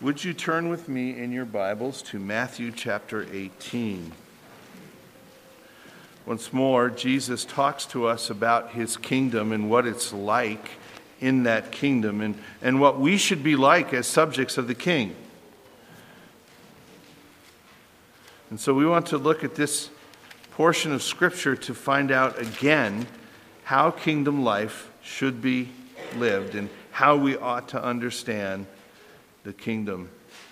Would you turn with me in your Bibles to Matthew chapter 18? Once more, Jesus talks to us about his kingdom and what it's like in that kingdom and what we should be like as subjects of the king. And so we want to look at this portion of Scripture to find out again how kingdom life should be lived and how we ought to understand the kingdom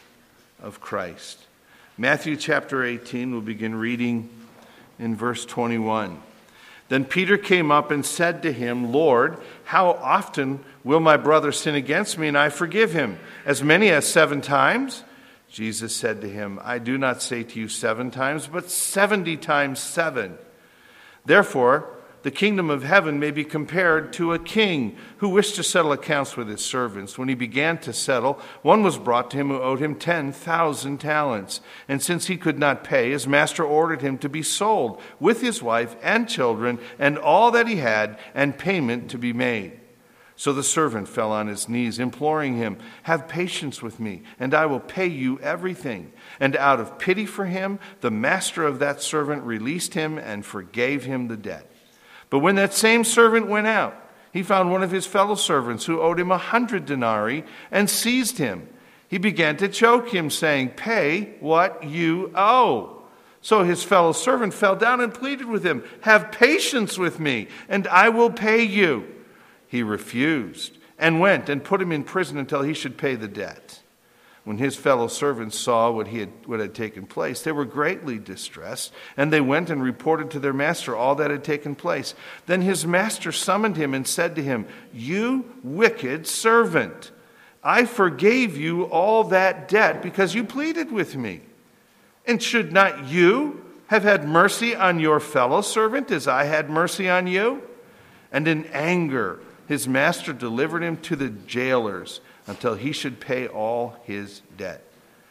of Christ. Matthew chapter 18, we'll begin reading in verse 21. Then Peter came up and said to him, "Lord, how often will my brother sin against me and I forgive him? As many as 7 times?" Jesus said to him, "I do not say to you 7 times, but 70 times 7. Therefore, the kingdom of heaven may be compared to a king who wished to settle accounts with his servants. When he began to settle, one was brought to him who owed him 10,000 talents. And since he could not pay, his master ordered him to be sold with his wife and children and all that he had, and payment to be made. So the servant fell on his knees, imploring him, 'Have patience with me, and I will pay you everything.' And out of pity for him, the master of that servant released him and forgave him the debt. But when that same servant went out, he found one of his fellow servants who owed him 100 denarii and seized him. He began to choke him, saying, 'Pay what you owe.' So his fellow servant fell down and pleaded with him, 'Have patience with me, and I will pay you.' He refused and went and put him in prison until he should pay the debt. When his fellow servants saw what had taken place, they were greatly distressed, and they went and reported to their master all that had taken place. Then his master summoned him and said to him, 'You wicked servant, I forgave you all that debt because you pleaded with me. And should not you have had mercy on your fellow servant as I had mercy on you?' And in anger, his master delivered him to the jailers until he should pay all his debt.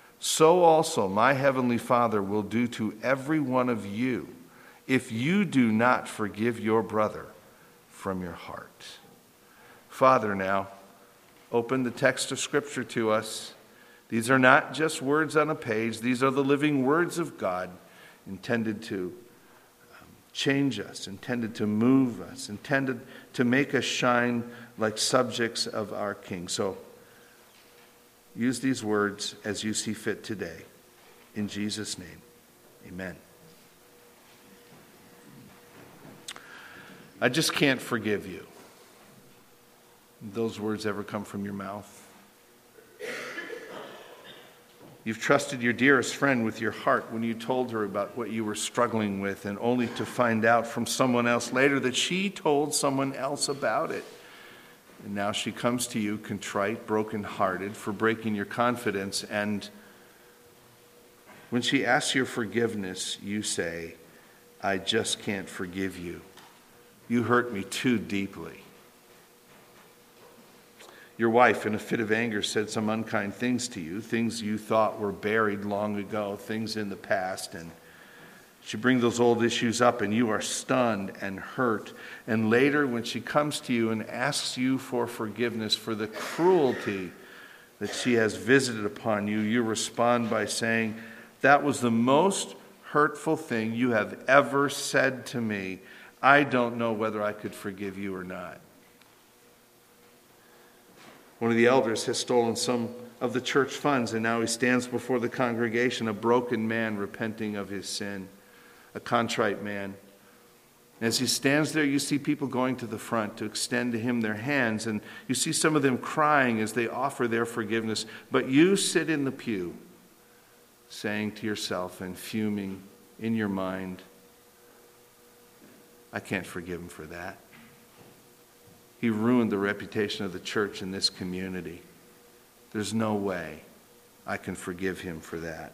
So also my heavenly Father will do to every one of you if you do not forgive your brother from your heart." Father, now, open the text of Scripture to us. These are not just words on a page. These are the living words of God, intended to change us, intended to move us, intended to make us shine like subjects of our King. So use these words as you see fit today. In Jesus' name, amen. I just can't forgive you. Those words ever come from your mouth? You've trusted your dearest friend with your heart when you told her about what you were struggling with, and only to find out from someone else later that she told someone else about it. And now she comes to you contrite, brokenhearted for breaking your confidence. And when she asks your forgiveness, you say, "I just can't forgive you. You hurt me too deeply." Your wife, in a fit of anger, said some unkind things to you, things you thought were buried long ago, things in the past. And she brings those old issues up, and you are stunned and hurt. And later, when she comes to you and asks you for forgiveness for the cruelty that she has visited upon you, you respond by saying, "That was the most hurtful thing you have ever said to me. I don't know whether I could forgive you or not." One of the elders has stolen some of the church funds, and now he stands before the congregation, a broken man repenting of his sin, a contrite man. As he stands there, you see people going to the front to extend to him their hands, and you see some of them crying as they offer their forgiveness. But you sit in the pew, saying to yourself and fuming in your mind, "I can't forgive him for that. He ruined the reputation of the church in this community. There's no way I can forgive him for that."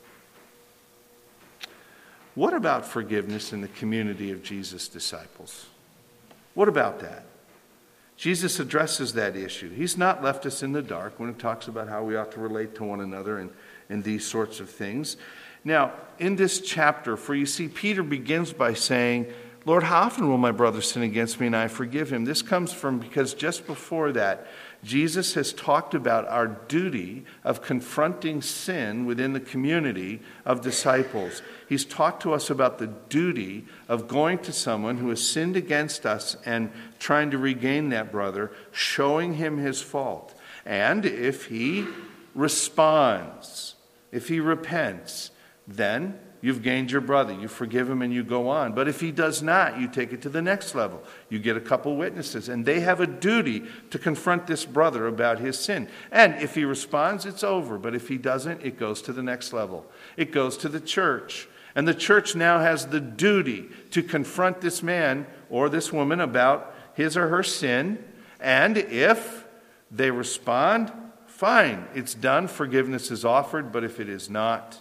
What about forgiveness in the community of Jesus' disciples? What about that? Jesus addresses that issue. He's not left us in the dark when he talks about how we ought to relate to one another and these sorts of things. Now, in this chapter, for you see, Peter begins by saying, Lord, how often will my brother sin against me and I forgive him? This comes from because just before that, Jesus has talked about our duty of confronting sin within the community of disciples. He's talked to us about the duty of going to someone who has sinned against us and trying to regain that brother, showing him his fault. And if he responds, if he repents, then you've gained your brother. You forgive him and you go on. But if he does not, you take it to the next level. You get a couple witnesses, and they have a duty to confront this brother about his sin. And if he responds, it's over. But if he doesn't, it goes to the next level. It goes to the church. And the church now has the duty to confront this man or this woman about his or her sin. And if they respond, fine, it's done. Forgiveness is offered. But if it is not,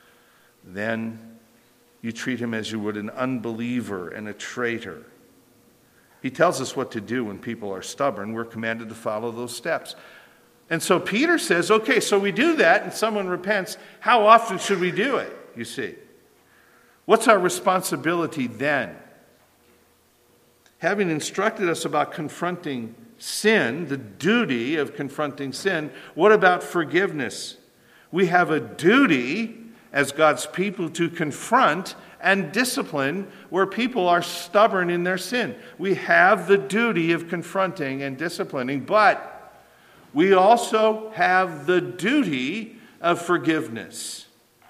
then you treat him as you would an unbeliever and a traitor. He tells us what to do when people are stubborn. We're commanded to follow those steps. And so Peter says, okay, so we do that and someone repents. How often should we do it, you see? What's our responsibility then? Having instructed us about confronting sin, the duty of confronting sin, what about forgiveness? We have a duty as God's people to confront and discipline where people are stubborn in their sin. We have the duty of confronting and disciplining, but we also have the duty of forgiveness.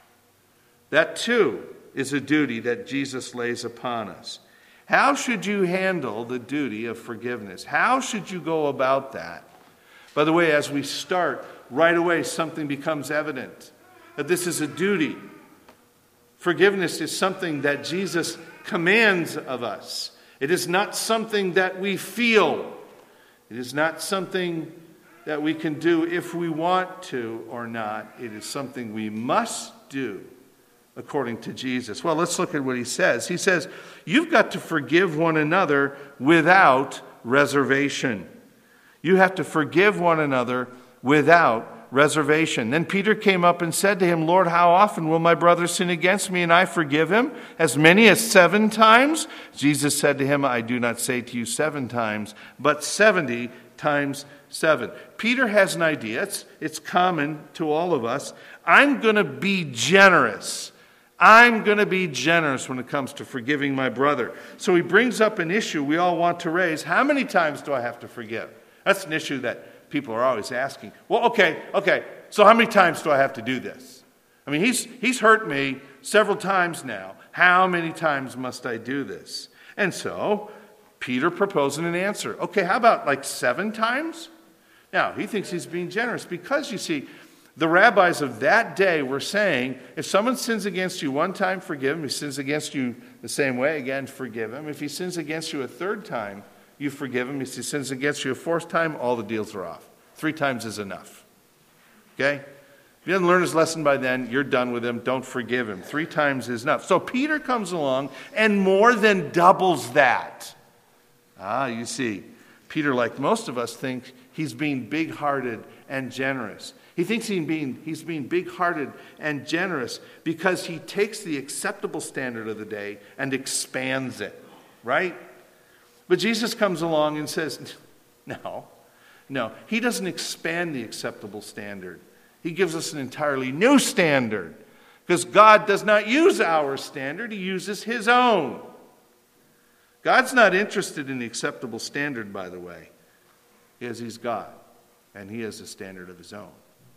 That too is a duty that Jesus lays upon us. How should you handle the duty of forgiveness? How should you go about that? By the way, as we start, right away something becomes evident. That this is a duty. Forgiveness is something that Jesus commands of us. It is not something that we feel. It is not something that we can do if we want to or not. It is something we must do according to Jesus. Well, let's look at what he says. He says, you've got to forgive one another without reservation. You have to forgive one another without reservation. Then Peter came up and said to him, Lord, how often will my brother sin against me and I forgive him? As many as 7 times? Jesus said to him, I do not say to you 7 times, but 70 times 7. Peter has an idea. It's common to all of us. I'm going to be generous. I'm going to be generous when it comes to forgiving my brother. So he brings up an issue we all want to raise. How many times do I have to forgive? That's an issue that people are always asking. Well, okay, so how many times do I have to do this? I mean, he's hurt me several times now. How many times must I do this? And so Peter proposes an answer. Okay, how about like 7 times? Now, he thinks he's being generous because, you see, the rabbis of that day were saying, if someone sins against you 1 time, forgive him. If he sins against you the same way, again, forgive him. If he sins against you a 3rd time, you forgive him. If he sins against you a 4th time, all the deals are off. 3 times is enough. Okay? If he doesn't learn his lesson by then, you're done with him. Don't forgive him. 3 times is enough. So Peter comes along and more than doubles that. You see, Peter, like most of us, thinks he's being big-hearted and generous. He thinks he's being big-hearted and generous because he takes the acceptable standard of the day and expands it. Right? But Jesus comes along and says, no, he doesn't expand the acceptable standard. He gives us an entirely new standard because God does not use our standard, he uses his own. God's not interested in the acceptable standard, by the way, because he's God and he has a standard of his own.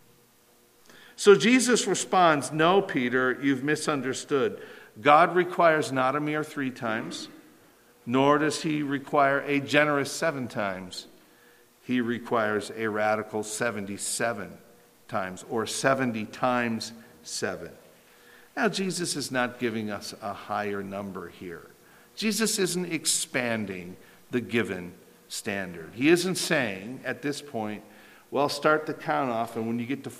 So Jesus responds, no, Peter, you've misunderstood. God requires not a mere 3 times. Nor does he require a generous 7 times. He requires a radical 77 times, or 70 times 7. Now, Jesus is not giving us a higher number here. Jesus isn't expanding the given standard. He isn't saying at this point, well, start the count off, and when you get to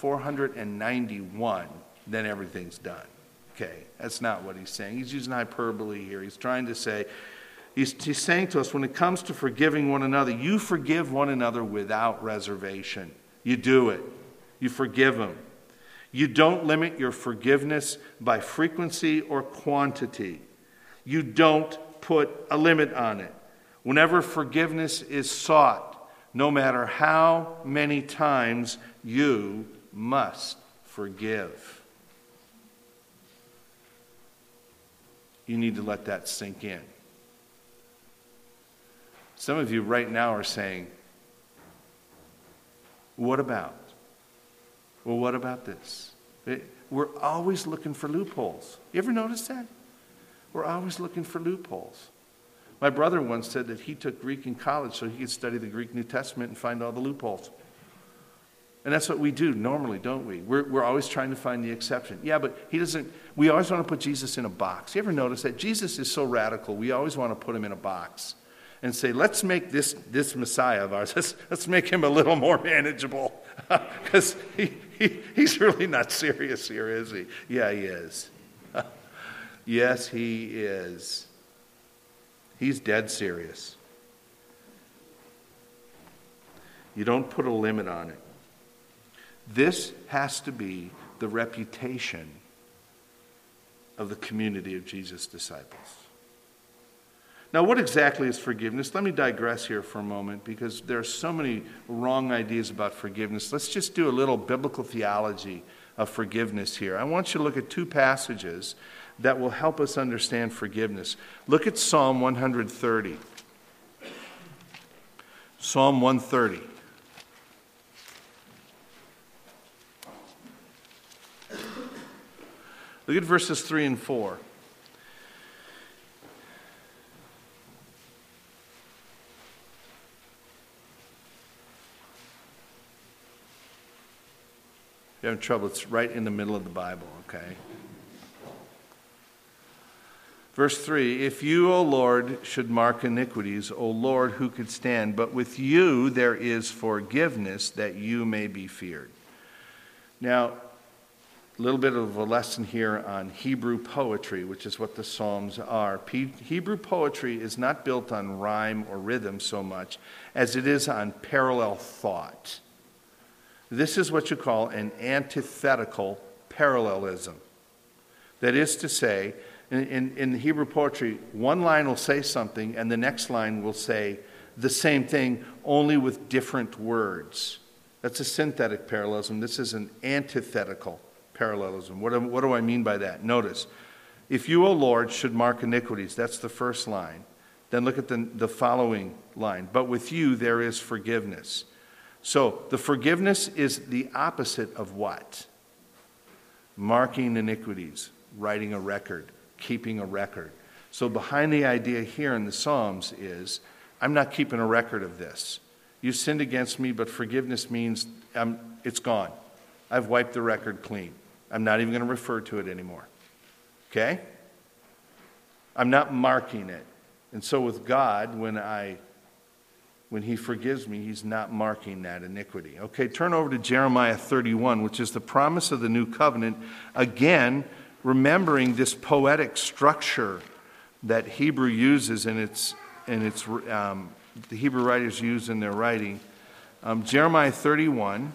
491, then everything's done. Okay, that's not what he's saying. He's using hyperbole here. He's trying to say, He's saying to us, when it comes to forgiving one another, you forgive one another without reservation. You do it. You forgive them. You don't limit your forgiveness by frequency or quantity. You don't put a limit on it. Whenever forgiveness is sought, no matter how many times, you must forgive. You need to let that sink in. Some of you right now are saying, what about? Well, what about this? We're always looking for loopholes. You ever notice that? We're always looking for loopholes. My brother once said that he took Greek in college so he could study the Greek New Testament and find all the loopholes. And that's what we do normally, don't we? We're always trying to find the exception. Yeah, but we always want to put Jesus in a box. You ever notice that? Jesus is so radical, we always want to put him in a box and say, let's make this Messiah of ours, let's make him a little more manageable. Because he's really not serious here, is he? Yeah, he is. Yes, he is. He's dead serious. You don't put a limit on it. This has to be the reputation of the community of Jesus' disciples. Now, what exactly is forgiveness? Let me digress here for a moment because there are so many wrong ideas about forgiveness. Let's just do a little biblical theology of forgiveness here. I want you to look at two passages that will help us understand forgiveness. Look at Psalm 130. Psalm 130. Look at verses 3 and 4. If you're having trouble, it's right in the middle of the Bible, okay? Verse 3, if you, O Lord, should mark iniquities, O Lord, who could stand? But with you there is forgiveness, that you may be feared. Now, a little bit of a lesson here on Hebrew poetry, which is what the Psalms are. Hebrew poetry is not built on rhyme or rhythm so much as it is on parallel thought. This is what you call an antithetical parallelism. That is to say, in Hebrew poetry, one line will say something and the next line will say the same thing, only with different words. That's a synthetic parallelism. This is an antithetical parallelism. What do I mean by that? Notice, if you, O Lord, should mark iniquities, that's the first line. Then look at the following line. But with you there is forgiveness. So the forgiveness is the opposite of what? Marking iniquities, writing a record, keeping a record. So behind the idea here in the Psalms is, I'm not keeping a record of this. You sinned against me, but forgiveness means it's gone. I've wiped the record clean. I'm not even going to refer to it anymore. Okay? I'm not marking it. And so with God, when he forgives me, he's not marking that iniquity. Okay, turn over to Jeremiah 31, which is the promise of the new covenant. Again, remembering this poetic structure that Hebrew uses the Hebrew writers use in their writing. Jeremiah 31,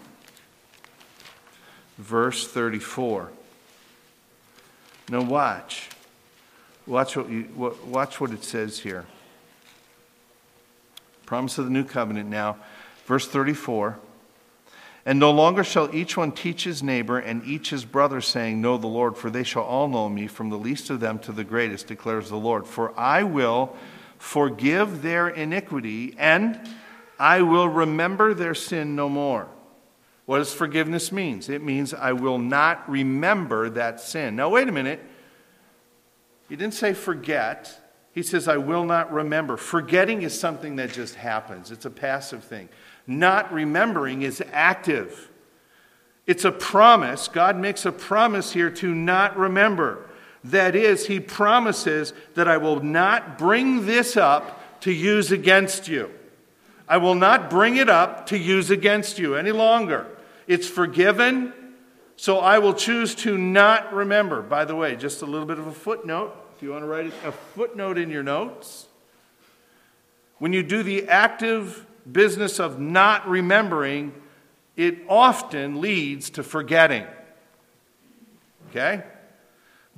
verse 34. Now watch what it says here. Promise of the new covenant now. Verse 34. And no longer shall each one teach his neighbor and each his brother, saying, Know the Lord, for they shall all know me, from the least of them to the greatest, declares the Lord. For I will forgive their iniquity, and I will remember their sin no more. What does forgiveness mean? It means I will not remember that sin. Now wait a minute. He didn't say forget. He says, I will not remember. Forgetting is something that just happens. It's a passive thing. Not remembering is active. It's a promise. God makes a promise here to not remember. That is, he promises that I will not bring this up to use against you. I will not bring it up to use against you any longer. It's forgiven, so I will choose to not remember. By the way, just a little bit of a footnote. If you want to write a footnote in your notes, when you do the active business of not remembering, it often leads to forgetting. Okay? But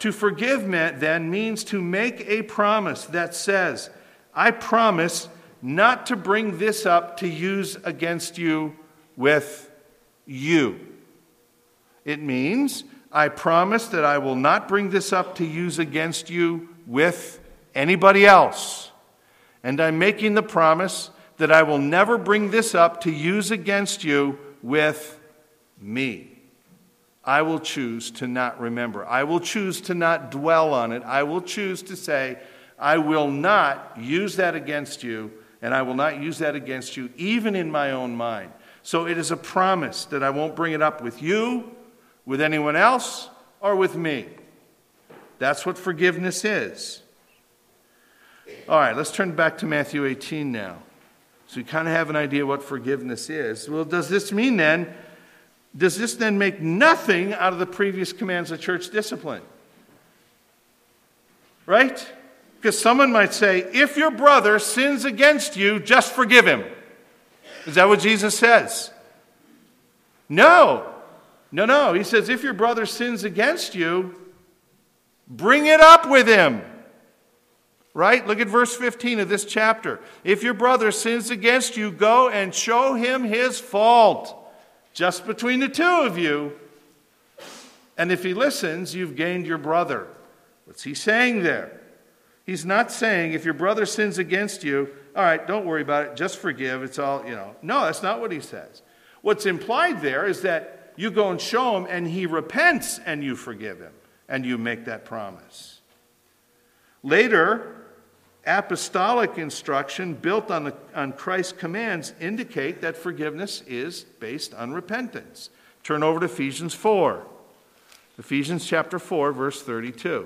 to forgive then means to make a promise that says, I promise not to bring this up to use against you with you. It means, I promise that I will not bring this up to use against you with anybody else. And I'm making the promise that I will never bring this up to use against you with me. I will choose to not remember. I will choose to not dwell on it. I will choose to say, I will not use that against you, and I will not use that against you even in my own mind. So it is a promise that I won't bring it up with you, with anyone else, or with me. That's what forgiveness is. All right, let's turn back to Matthew 18 now. So we kind of have an idea what forgiveness is. Well, does this then make nothing out of the previous commands of church discipline? Right? Because someone might say, if your brother sins against you, just forgive him. Is that what Jesus says? No. He says, if your brother sins against you, bring it up with him. Right? Look at verse 15 of this chapter. If your brother sins against you, go and show him his fault, just between the two of you. And if he listens, you've gained your brother. What's he saying there? He's not saying if your brother sins against you, all right, don't worry about it, just forgive, it's all, No, that's not what he says. What's implied there is that you go and show him and he repents and you forgive him and you make that promise. Later, apostolic instruction built on Christ's commands indicate that forgiveness is based on repentance. Turn over to Ephesians 4. Ephesians chapter 4, verse 32.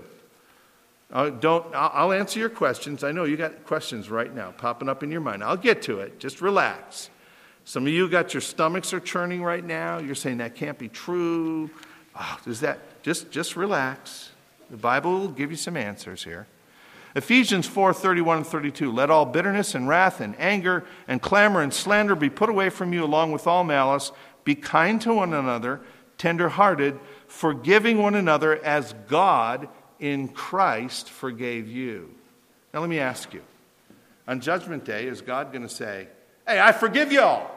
I'll answer your questions. I know you got questions right now popping up in your mind. I'll get to it. Just relax. Some of you got your stomachs are churning right now. You're saying that can't be true. Oh, just relax. The Bible will give you some answers here. Ephesians 4:31 and 32. Let all bitterness and wrath and anger and clamor and slander be put away from you along with all malice. Be kind to one another, tender-hearted, forgiving one another as God in Christ forgave you. Now let me ask you. On Judgment Day, is God going to say, hey, I forgive you all?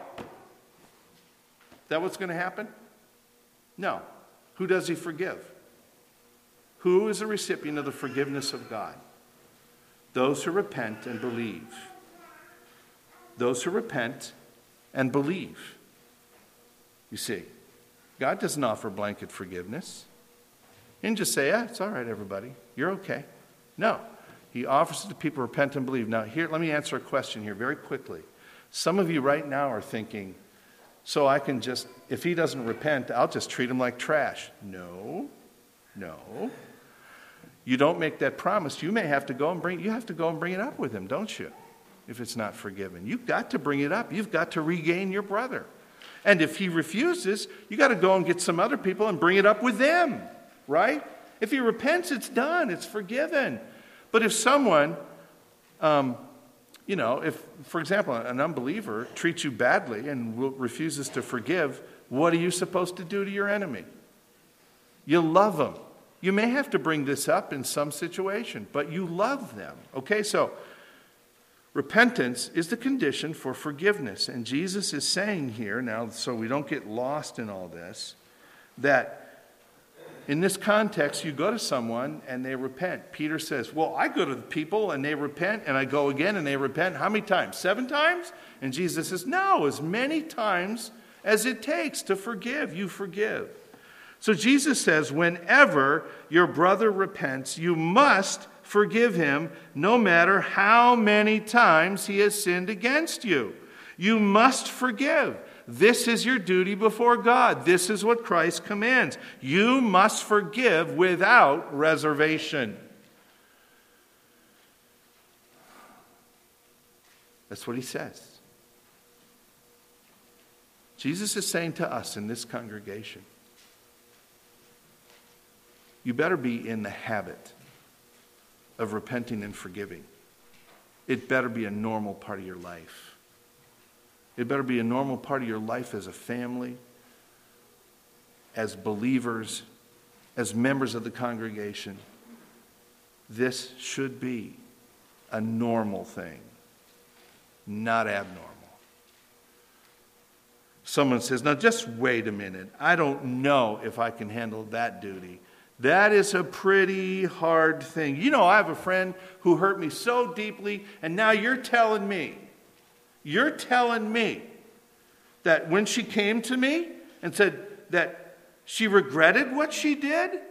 Is that what's going to happen? No. Who does he forgive? Who is a recipient of the forgiveness of God? Those who repent and believe. Those who repent and believe. You see, God doesn't offer blanket forgiveness. He didn't just say, it's all right, everybody. You're okay. No. He offers it to people who repent and believe. Now, here, let me answer a question here very quickly. Some of you right now are thinking, so I can just, if he doesn't repent, I'll just treat him like trash. No. You don't make that promise. You may have to go and bring it up with him, don't you? If it's not forgiven. You've got to bring it up. You've got to regain your brother. And if he refuses, you got to go and get some other people and bring it up with them, right? If he repents, it's done. It's forgiven. But if someone, if, for example, an unbeliever treats you badly and refuses to forgive, what are you supposed to do to your enemy? You love them. You may have to bring this up in some situation, but you love them. Okay, so repentance is the condition for forgiveness. And Jesus is saying here, now, so we don't get lost in all this, that in this context, you go to someone and they repent. Peter says, well, I go to the people and they repent, and I go again and they repent. How many times? 7 times? And Jesus says, no, as many times as it takes to forgive, you forgive. So Jesus says, whenever your brother repents, you must forgive him, no matter how many times he has sinned against you. You must forgive. This is your duty before God. This is what Christ commands. You must forgive without reservation. That's what he says. Jesus is saying to us in this congregation, you better be in the habit of repenting and forgiving. It better be a normal part of your life. It better be a normal part of your life as a family, as believers, as members of the congregation, this should be a normal thing, not abnormal. Someone says, now just wait a minute. I don't know if I can handle that duty. That is a pretty hard thing. You know, I have a friend who hurt me so deeply, and now you're telling me that when she came to me and said that she regretted what she did,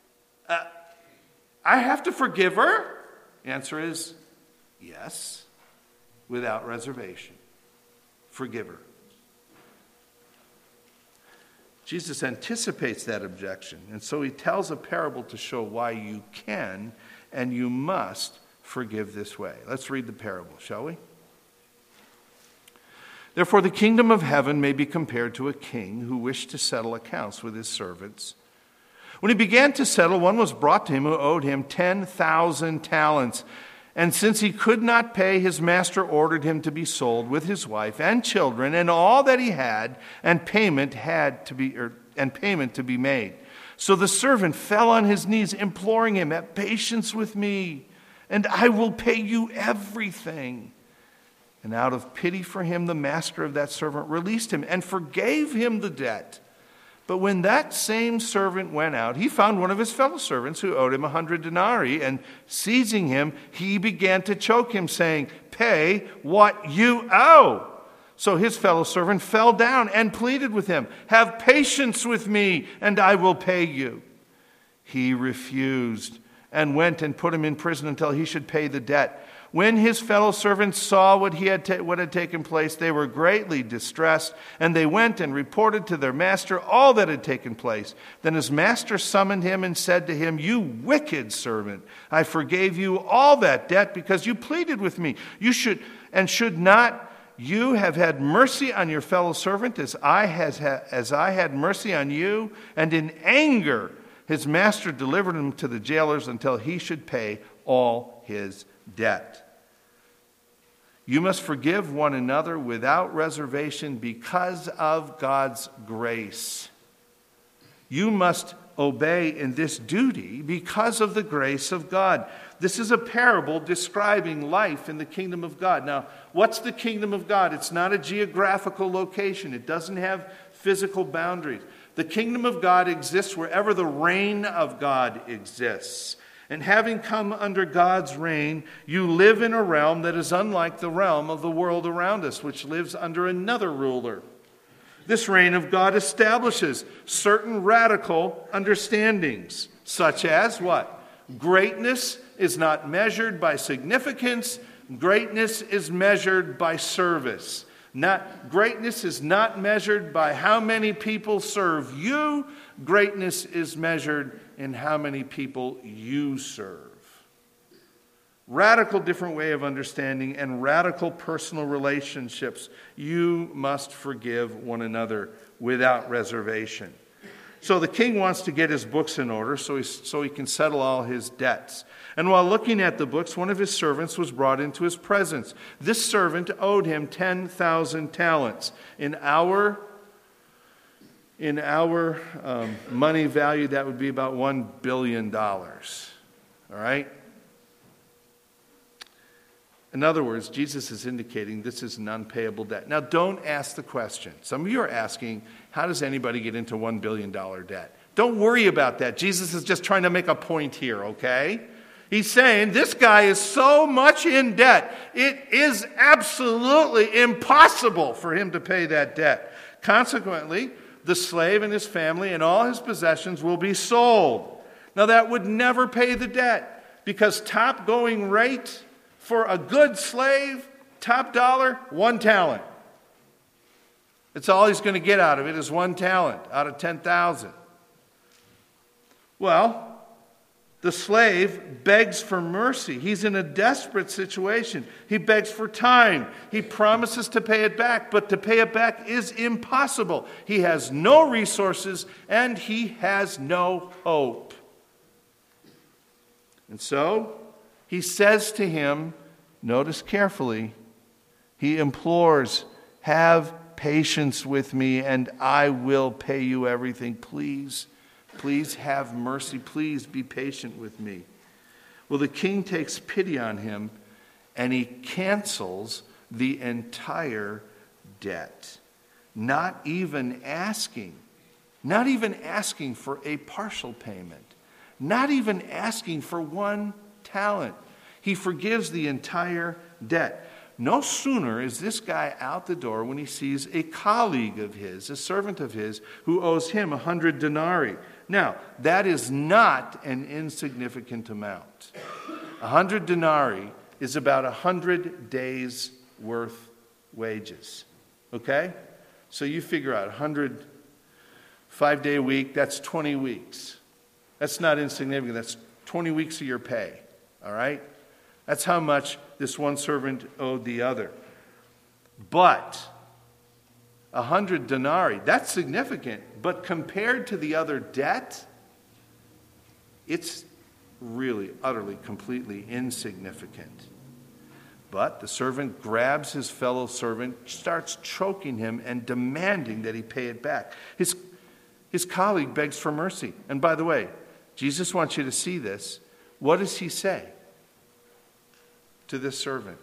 I have to forgive her? The answer is yes, without reservation. Forgive her. Jesus anticipates that objection, and so he tells a parable to show why you can and you must forgive this way. Let's read the parable, shall we? Therefore, the kingdom of heaven may be compared to a king who wished to settle accounts with his servants. When he began to settle, one was brought to him who owed him 10,000 talents. And since he could not pay, his master ordered him to be sold with his wife and children and all that he had, and payment to be made. So the servant fell on his knees, imploring him, have patience with me, and I will pay you everything. And out of pity for him, the master of that servant released him and forgave him the debt. But when that same servant went out, he found one of his fellow servants who owed him 100 denarii, and seizing him, he began to choke him, saying, pay what you owe. So his fellow servant fell down and pleaded with him, have patience with me, and I will pay you. He refused and went and put him in prison until he should pay the debt. When his fellow servants saw what had taken place, they were greatly distressed, and they went and reported to their master all that had taken place. Then his master summoned him and said to him, you wicked servant, I forgave you all that debt because you pleaded with me. Should not you have had mercy on your fellow servant as I had mercy on you? And in anger, his master delivered him to the jailers until he should pay all his debt. You must forgive one another without reservation because of God's grace. You must obey in this duty because of the grace of God. This is a parable describing life in the kingdom of God. Now, what's the kingdom of God? It's not a geographical location. It doesn't have physical boundaries. The kingdom of God exists wherever the reign of God exists. And having come under God's reign, you live in a realm that is unlike the realm of the world around us, which lives under another ruler. This reign of God establishes certain radical understandings, such as what? Greatness is not measured by significance. Greatness is measured by service. Greatness is not measured by how many people serve you. Greatness is measured in how many people you serve. Radical different way of understanding and radical personal relationships. You must forgive one another without reservation. So the king wants to get his books in order so he can settle all his debts. And while looking at the books, one of his servants was brought into his presence. This servant owed him 10,000 talents. In our money value, that would be about $1 billion. All right? In other words, Jesus is indicating this is an unpayable debt. Now, don't ask the question. Some of you are asking, how does anybody get into $1 billion debt? Don't worry about that. Jesus is just trying to make a point here, okay? He's saying this guy is so much in debt, it is absolutely impossible for him to pay that debt. Consequently, the slave and his family and all his possessions will be sold. Now, that would never pay the debt because top going rate for a good slave, top dollar, 1 talent. It's all he's going to get out of it is 1 talent out of 10,000. Well, the slave begs for mercy. He's in a desperate situation. He begs for time. He promises to pay it back, but to pay it back is impossible. He has no resources and he has no hope. And so he says to him, notice carefully, he implores, have patience with me and I will pay you everything. Please Please have mercy. Please be patient with me. Well, the king takes pity on him, and he cancels the entire debt, not even asking for a partial payment, not even asking for 1 talent. He forgives the entire debt. No sooner is this guy out the door when he sees a colleague of his, a servant of his, who owes him 100 denarii. Now, that is not an insignificant amount. 100 denarii is about 100 days' worth wages. Okay? So you figure out 100, 5-day week, that's 20 weeks. That's not insignificant. That's 20 weeks of your pay. All right? That's how much this one servant owed the other. But 100 denarii, that's significant. But compared to the other debt, it's really, utterly, completely insignificant. But the servant grabs his fellow servant, starts choking him, and demanding that he pay it back. His colleague begs for mercy. And by the way, Jesus wants you to see this. What does he say to this servant?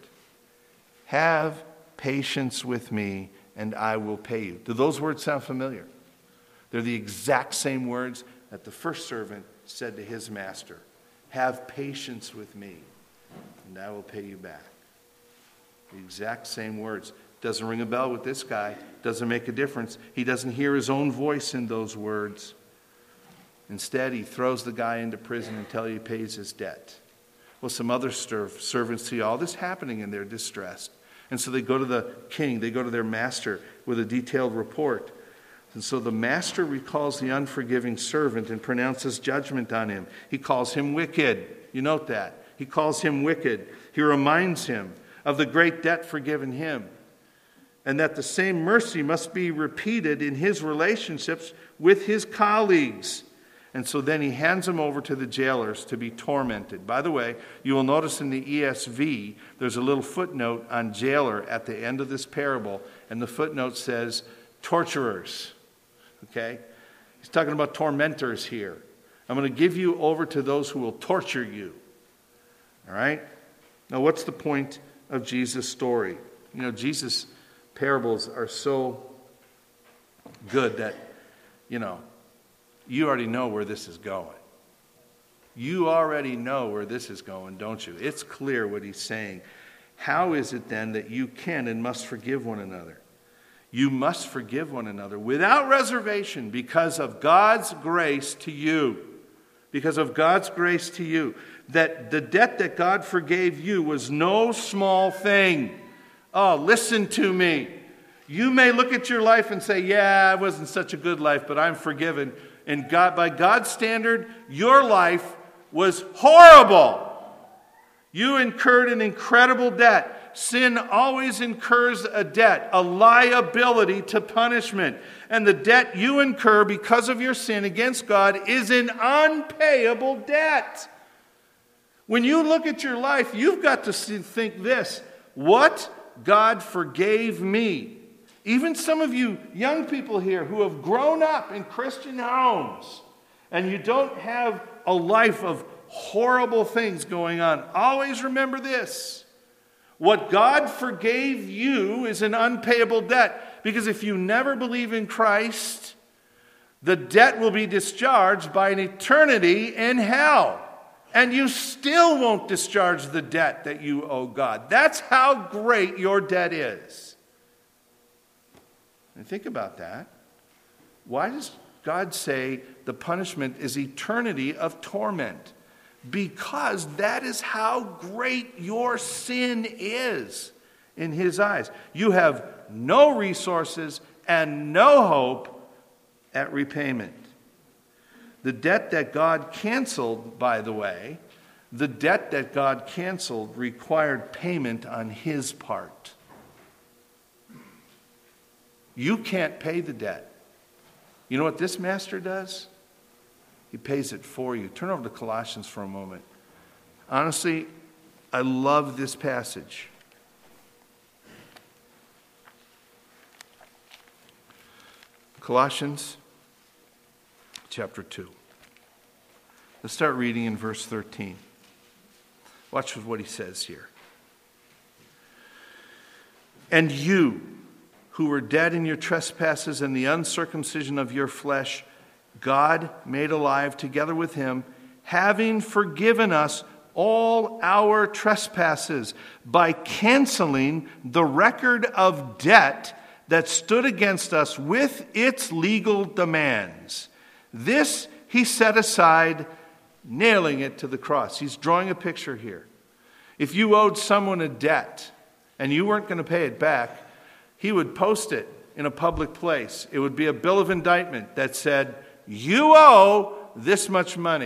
Have patience with me, and I will pay you. Do those words sound familiar? They're the exact same words that the first servant said to his master. Have patience with me, and I will pay you back. The exact same words. Doesn't ring a bell with this guy. Doesn't make a difference. He doesn't hear his own voice in those words. Instead, he throws the guy into prison until he pays his debt. Well, some other servants see all this happening and they're distressed. And so they go to the king, they go to their master with a detailed report. And so the master recalls the unforgiving servant and pronounces judgment on him. He calls him wicked. You note that. He calls him wicked. He reminds him of the great debt forgiven him, and that the same mercy must be repeated in his relationships with his colleagues. And so then he hands him over to the jailers to be tormented. By the way, you will notice in the ESV, there's a little footnote on jailer at the end of this parable, and the footnote says, torturers. Okay? He's talking about tormentors here. I'm going to give you over to those who will torture you. All right? Now, what's the point of Jesus' story? You know, Jesus' parables are so good that, you already know where this is going. You already know where this is going, don't you? It's clear what he's saying. How is it then that you can and must forgive one another? You must forgive one another without reservation because of God's grace to you. Because of God's grace to you. That the debt that God forgave you was no small thing. Oh, listen to me. You may look at your life and say, yeah, it wasn't such a good life, but I'm forgiven. And God, by God's standard, your life was horrible. You incurred an incredible debt. Sin always incurs a debt, a liability to punishment. And the debt you incur because of your sin against God is an unpayable debt. When you look at your life, you've got to think this: what God forgave me. Even some of you young people here who have grown up in Christian homes and you don't have a life of horrible things going on, always remember this: what God forgave you is an unpayable debt. Because if you never believe in Christ, the debt will be discharged by an eternity in hell. And you still won't discharge the debt that you owe God. That's how great your debt is. And think about that. Why does God say the punishment is eternity of torment? Because that is how great your sin is in His eyes. You have no resources and no hope at repayment. The debt that God canceled, by the way, the debt that God canceled required payment on His part. You can't pay the debt. You know what this master does? He pays it for you. Turn over to Colossians for a moment. Honestly, I love this passage. Colossians chapter 2. Let's start reading in verse 13. Watch what he says here. And you, who were dead in your trespasses and the uncircumcision of your flesh, God made alive together with him, having forgiven us all our trespasses by canceling the record of debt that stood against us with its legal demands. This he set aside, nailing it to the cross. He's drawing a picture here. If you owed someone a debt and you weren't going to pay it back, he would post it in a public place. It would be a bill of indictment that said, you owe this much money.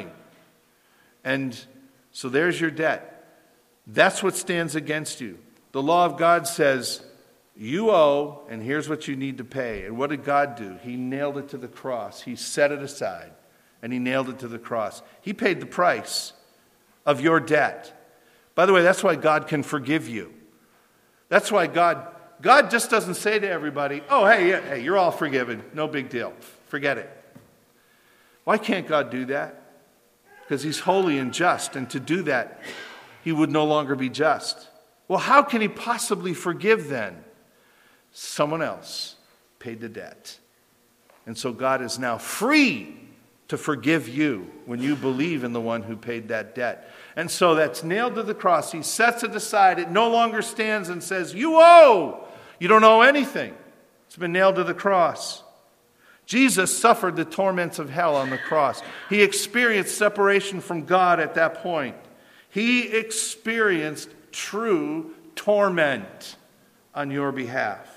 And so there's your debt. That's what stands against you. The law of God says, you owe, and here's what you need to pay. And what did God do? He nailed it to the cross. He set it aside, and he nailed it to the cross. He paid the price of your debt. By the way, that's why God can forgive you. That's why God just doesn't say to everybody, oh, hey, you're all forgiven. No big deal. Forget it. Why can't God do that? Because he's holy and just, and to do that, he would no longer be just. Well, how can he possibly forgive then? Someone else paid the debt. And so God is now free to forgive you when you believe in the one who paid that debt. And so that's nailed to the cross. He sets it aside. It no longer stands and says, you owe. You don't owe anything. It's been nailed to the cross. Jesus suffered the torments of hell on the cross. He experienced separation from God at that point. He experienced true torment on your behalf.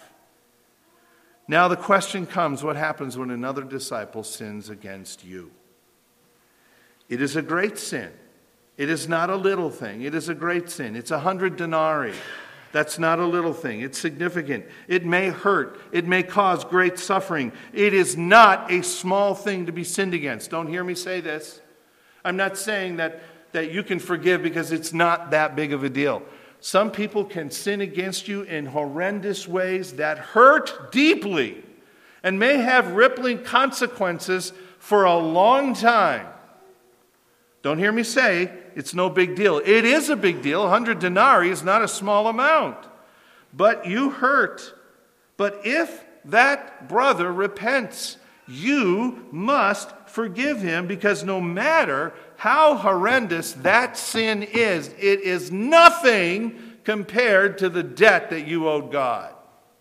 Now the question comes, what happens when another disciple sins against you? It is a great sin. It is not a little thing. It is a great sin. It's 100 denarii. That's not a little thing. It's significant. It may hurt. It may cause great suffering. It is not a small thing to be sinned against. Don't hear me say this. I'm not saying that you can forgive because it's not that big of a deal. Some people can sin against you in horrendous ways that hurt deeply and may have rippling consequences for a long time. Don't hear me say it's no big deal. It is a big deal. 100 denarii is not a small amount. But you hurt. But if that brother repents, you must forgive him, because no matter how horrendous that sin is, it is nothing compared to the debt that you owed God.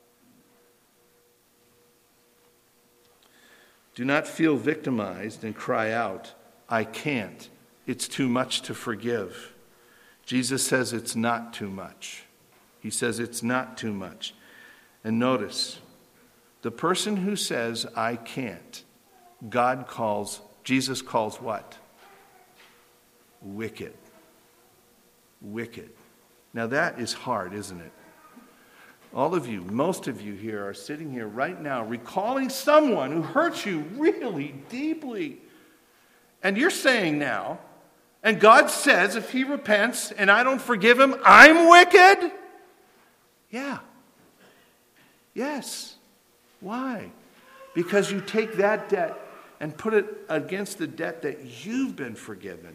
Do not feel victimized and cry out, I can't. It's too much to forgive. Jesus says it's not too much. He says it's not too much. And notice, the person who says, I can't, Jesus calls what? Wicked. Wicked. Now that is hard, isn't it? All of you, most of you here are sitting here right now recalling someone who hurt you really deeply. And you're saying now, and God says if he repents and I don't forgive him, I'm wicked? Yeah. Yes. Why? Because you take that debt and put it against the debt that you've been forgiven.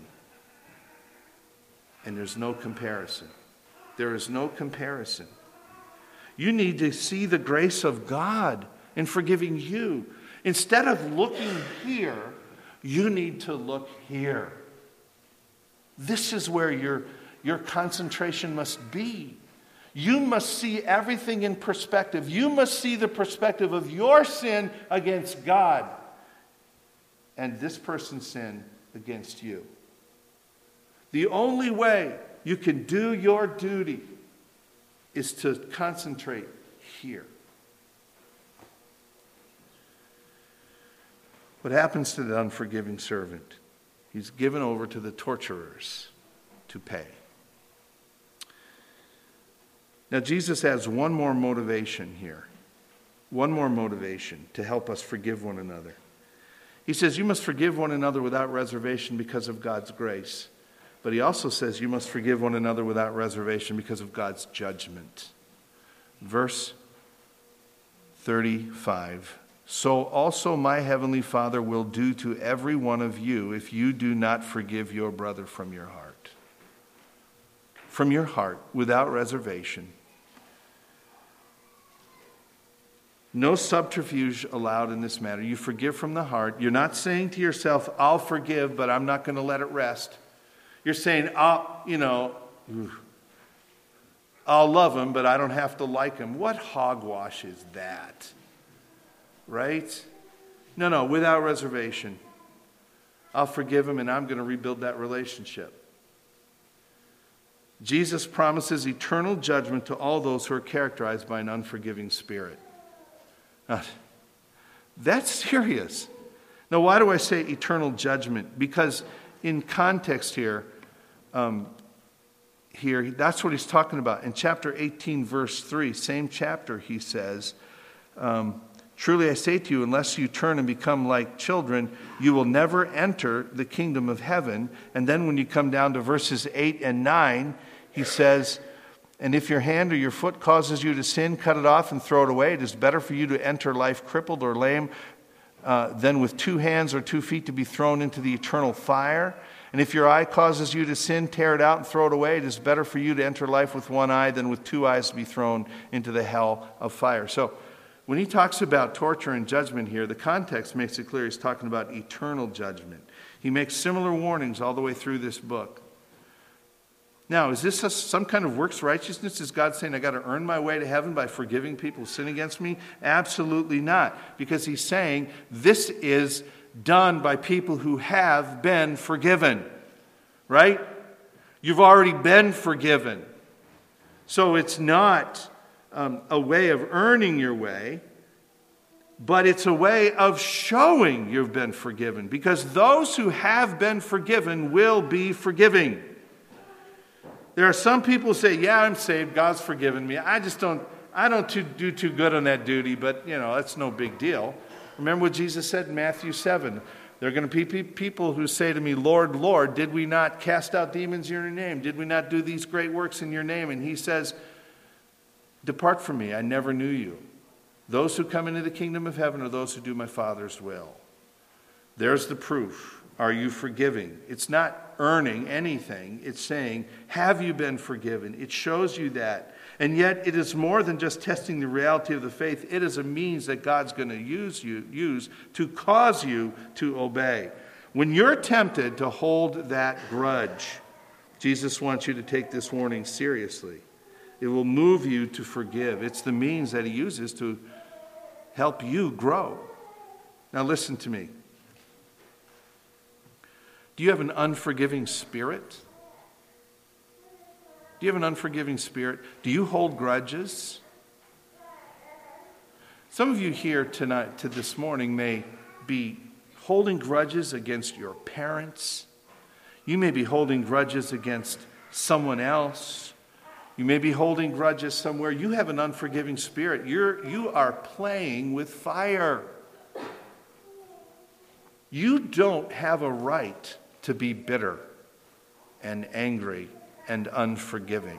And there's no comparison. There is no comparison. You need to see the grace of God in forgiving you. Instead of looking here, you need to look here. This is where your concentration must be. You must see everything in perspective. You must see the perspective of your sin against God and this person's sin against you. The only way you can do your duty is to concentrate here. What happens to the unforgiving servant? He's given over to the torturers to pay. Now, Jesus has one more motivation here. One more motivation to help us forgive one another. He says, you must forgive one another without reservation because of God's grace. But he also says you must forgive one another without reservation because of God's judgment. Verse 35 so also my heavenly Father will do to every one of you if you do not forgive your brother from your heart. From your heart, without reservation. No subterfuge allowed in this matter. You forgive from the heart. You're not saying to yourself, I'll forgive, but I'm not going to let it rest. You're saying, I'll love him, but I don't have to like him. What hogwash is that? Right? No, without reservation. I'll forgive him and I'm going to rebuild that relationship. Jesus promises eternal judgment to all those who are characterized by an unforgiving spirit. Now, that's serious. Now, why do I say eternal judgment? Because in context here, that's what he's talking about. In chapter 18, verse 3, same chapter, he says, truly I say to you, unless you turn and become like children, you will never enter the kingdom of heaven. And then when you come down to verses 8 and 9, he says, and if your hand or your foot causes you to sin, cut it off and throw it away. It is better for you to enter life crippled or lame than with 2 hands or 2 feet to be thrown into the eternal fire. And if your eye causes you to sin, tear it out and throw it away. It is better for you to enter life with 1 eye than with 2 eyes to be thrown into the hell of fire. So when he talks about torture and judgment here, the context makes it clear he's talking about eternal judgment. He makes similar warnings all the way through this book. Now, is this some kind of works righteousness? Is God saying I got to earn my way to heaven by forgiving people who sin against me? Absolutely not. Because he's saying this is done by people who have been forgiven. Right? You've already been forgiven. So it's not a way of earning your way, but it's a way of showing you've been forgiven. Because those who have been forgiven will be forgiving. There are some people who say, yeah, I'm saved, God's forgiven me. I don't do too good on that duty, but, that's no big deal. Remember what Jesus said in Matthew 7. There are going to be people who say to me, Lord, Lord, did we not cast out demons in your name? Did we not do these great works in your name? And he says, depart from me, I never knew you. Those who come into the kingdom of heaven are those who do my Father's will. There's the proof. Are you forgiving? It's not earning anything. It's saying, have you been forgiven? It shows you that. And yet it is more than just testing the reality of the faith. It is a means that God's going to use to cause you to obey. When you're tempted to hold that grudge, Jesus wants you to take this warning seriously. It will move you to forgive. It's the means that he uses to help you grow. Now listen to me. Do you have an unforgiving spirit? Do you have an unforgiving spirit? Do you hold grudges? Some of you here tonight, to this morning, may be holding grudges against your parents. You may be holding grudges against someone else. You may be holding grudges somewhere. You have an unforgiving spirit. You are playing with fire. You don't have a right to be bitter and angry and unforgiving.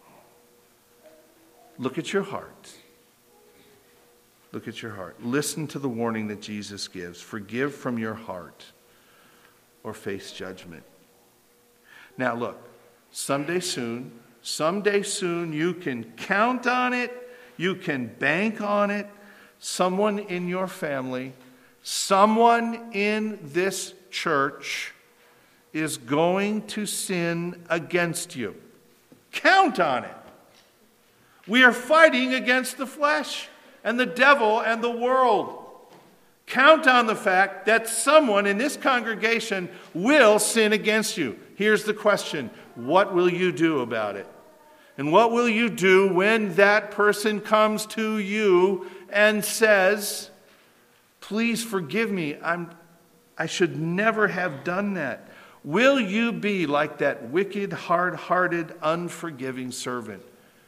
Look at your heart. Look at your heart. Listen to the warning that Jesus gives. Forgive from your heart or face judgment. Now look, someday soon, you can count on it, you can bank on it. Someone in your family, someone in this church is going to sin against you. Count on it. We are fighting against the flesh and the devil and the world. Count on the fact that someone in this congregation will sin against you. Here's the question. What will you do about it? And what will you do when that person comes to you and says, please forgive me, I should never have done that? Will you be like that wicked, hard-hearted, unforgiving servant?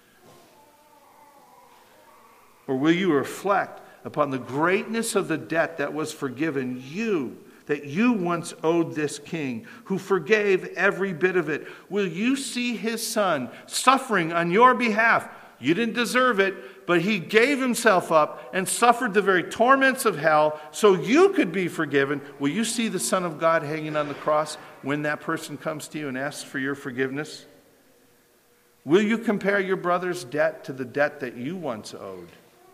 Or will you reflect upon the greatness of the debt that was forgiven you, that you once owed this king, who forgave every bit of it? Will you see his son suffering on your behalf? You didn't deserve it, but he gave himself up and suffered the very torments of hell so you could be forgiven. Will you see the Son of God hanging on the cross when that person comes to you and asks for your forgiveness? Will you compare your brother's debt to the debt that you once owed?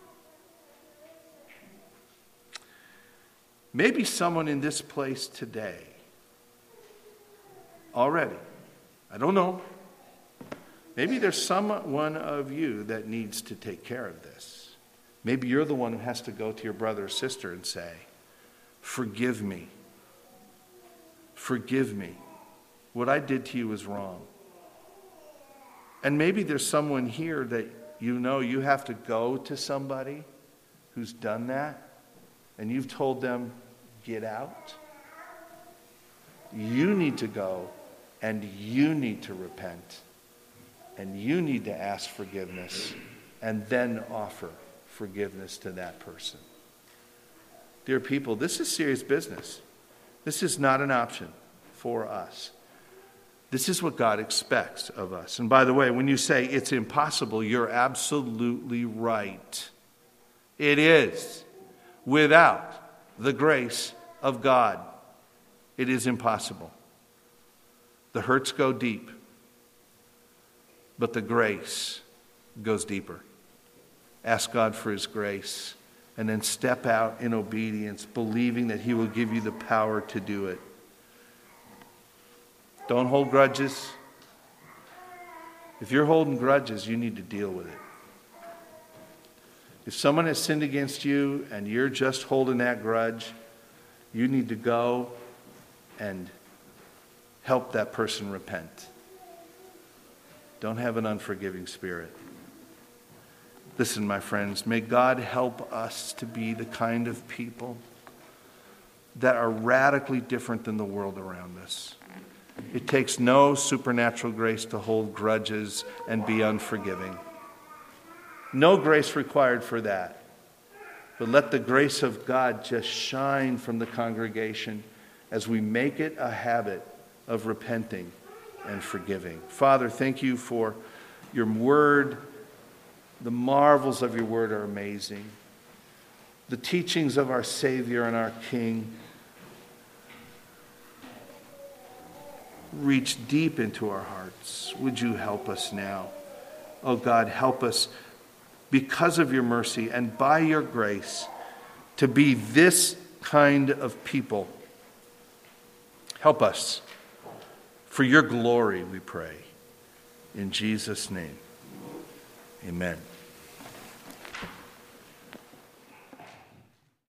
Maybe someone in this place today, already, I don't know, maybe there's someone of you that needs to take care of this. Maybe you're the one who has to go to your brother or sister and say, forgive me. Forgive me. What I did to you was wrong. And maybe there's someone here that you know you have to go to somebody who's done that, and you've told them, get out. You need to go, and you need to repent, and you need to ask forgiveness, and then offer forgiveness to that person. Dear people, this is serious business. This is not an option for us. This is what God expects of us. And by the way, when you say it's impossible, you're absolutely right. It is. Without the grace of God, it is impossible. The hurts go deep, but the grace goes deeper. Ask God for his grace, and then step out in obedience, believing that he will give you the power to do it. Don't hold grudges. If you're holding grudges, you need to deal with it. If someone has sinned against you and you're just holding that grudge, you need to go and help that person repent. Don't have an unforgiving spirit. Listen, my friends, may God help us to be the kind of people that are radically different than the world around us. It takes no supernatural grace to hold grudges and be unforgiving. No grace required for that. But let the grace of God just shine from the congregation as we make it a habit of repenting and forgiving. Father, thank you for your word. The marvels of your word are amazing. The teachings of our Savior and our King reach deep into our hearts. Would you help us now? Oh God, help us because of your mercy and by your grace to be this kind of people. Help us. For your glory, we pray. In Jesus' name, amen.